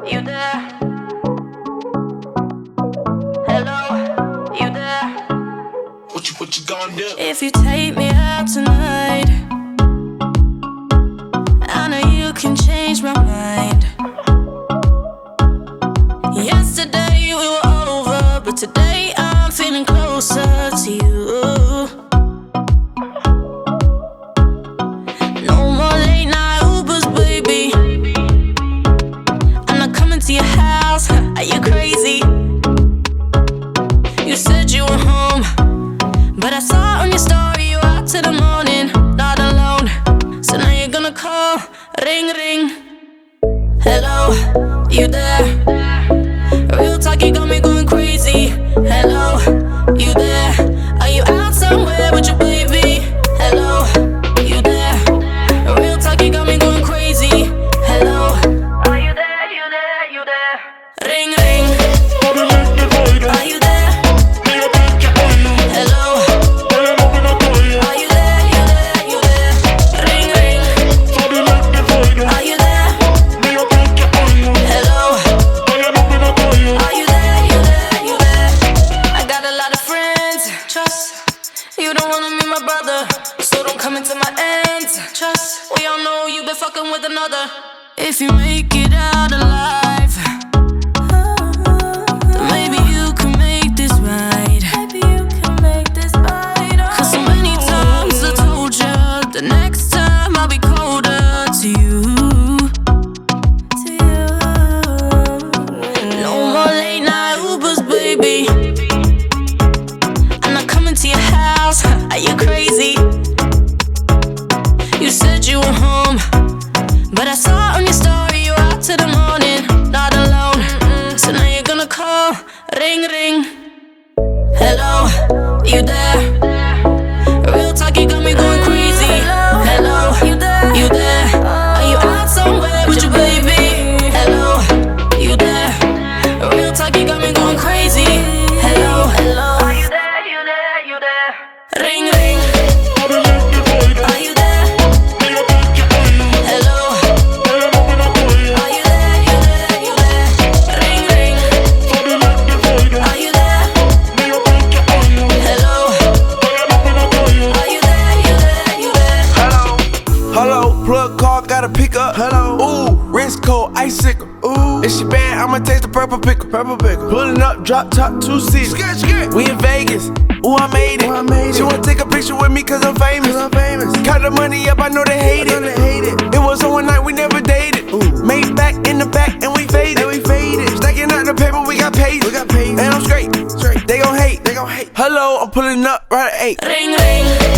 You there? Hello, you there? What you gonna do? If you take me out tonight, I know you can change my mind. Yesterday we were over, but today I'm feeling closer to you. No more late night Ubers, baby. I'm not coming to your house. Are you crazy? You said you were home, but I saw on your story you out till the morning, not alone. So now you're gonna call, ring ring. Hello, you there? Real talk, you got me going crazy. Hello, you there? Are you out somewhere with your baby? Hello, you there? Real talk, you got me going crazy. Hello, are you there? You there? You there? Ring ring. Are you there? Hello. Are you there? You there? You there? Ring ring. Are you there? Hello. Are you there? You there? You there? I got a lot of friends. Trust. You don't wanna meet my brother, so don't come into my ends. Trust. We all know you've been fucking with another. If you make it out alive, then maybe you can make this right. Cause so many times I told you, the next time I'll be colder to you. No more late night Ubers, baby. I'm not coming to your house. Are you crazy? You said you were home, but I saw on your story you out till the morning, not alone. So now you're gonna call, ring ring. Hello, you there? Real talk, you got me going crazy. Hello, you there? You there? Are you out somewhere with your baby? Hello, you there? Real talk, you got me going crazy. Hello, hello. Are you there? You there? You there? Ring ring. Are you there? Hello. Are you there? You there? You there? Ring ring. Are you there? Hello. Are you there? You there? You there? Hello, plug call, gotta pick up. Hello, ooh, wrist cold, icicle. Ooh, if she bad, I'ma taste the purple pickle. Pulling up, drop top, 2 seats. We in Vegas. Ooh, I made it. She wanna take a picture with me cause I'm famous. Count the money up, I know they hate it. It was on one night, we never dated. Made back in the back and we faded. Stacking out the paper, we got paid. And I'm straight. They gon' hate. Hello, I'm pulling up right at 8. Ring ring.